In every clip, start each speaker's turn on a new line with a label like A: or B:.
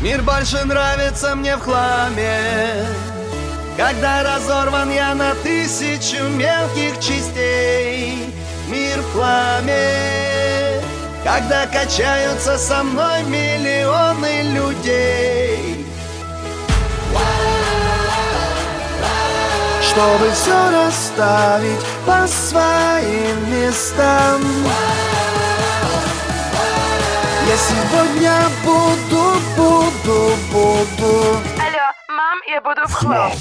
A: Мир больше нравится мне в хламе, когда разорван я на тысячу мелких частей. Мир в хламе, когда качаются со мной миллионы людей. Чтобы все расставить по своим местам, я сегодня буду.
B: Алло, мам, я буду в хлам.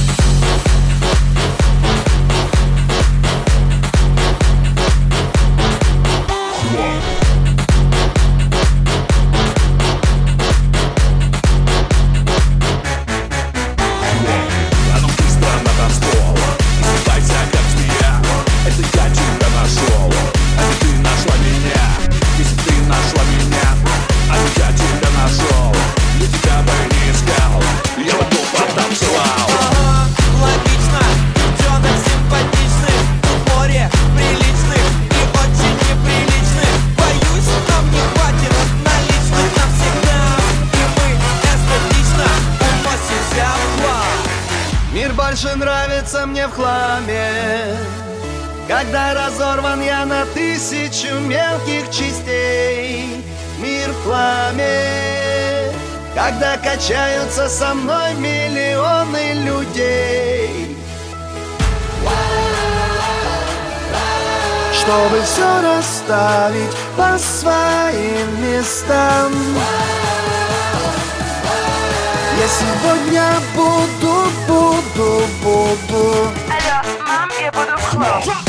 A: Мир больше нравится мне в хламе, когда разорван я на тысячу мелких частей. Мир в хламе, когда качаются со мной миллионы людей. Чтобы все расставить по своим местам, я сегодня буду.
B: Алло, мам, я буду в хлам.